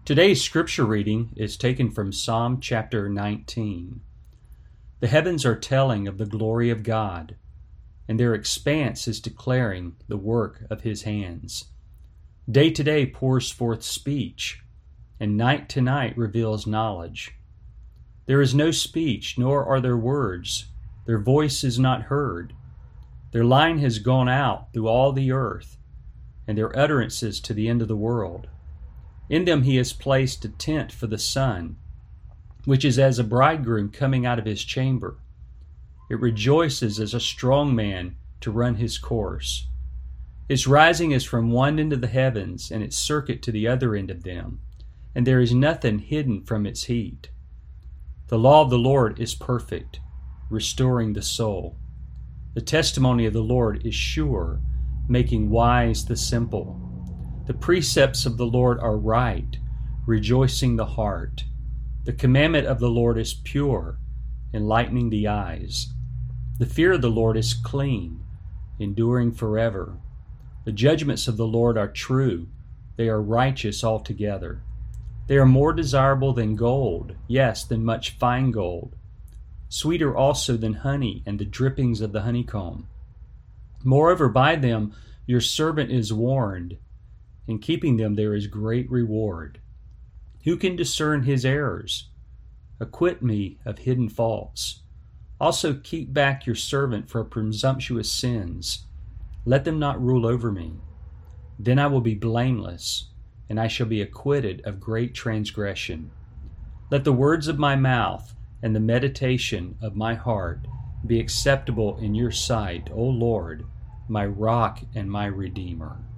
Today's scripture reading is taken from Psalm chapter 19. The heavens are telling of the glory of God, and their expanse is declaring the work of His hands. Day to day pours forth speech, and night to night reveals knowledge. There is no speech, nor are there words. Their voice is not heard. Their line has gone out through all the earth, and their utterances to the end of the world. In them He has placed a tent for the sun, which is as a bridegroom coming out of his chamber. It rejoices as a strong man to run his course. Its rising is from one end of the heavens, and its circuit to the other end of them, and there is nothing hidden from its heat. The law of the Lord is perfect, restoring the soul. The testimony of the Lord is sure, making wise the simple. The precepts of the Lord are right, rejoicing the heart. The commandment of the Lord is pure, enlightening the eyes. The fear of the Lord is clean, enduring forever. The judgments of the Lord are true, they are righteous altogether. They are more desirable than gold, yes, than much fine gold. Sweeter also than honey and the drippings of the honeycomb. Moreover, by them your servant is warned. In keeping them there is great reward. Who can discern his errors? Acquit me of hidden faults. Also keep back your servant for presumptuous sins. Let them not rule over me. Then I will be blameless, and I shall be acquitted of great transgression. Let the words of my mouth and the meditation of my heart be acceptable in your sight, O Lord, my rock and my redeemer.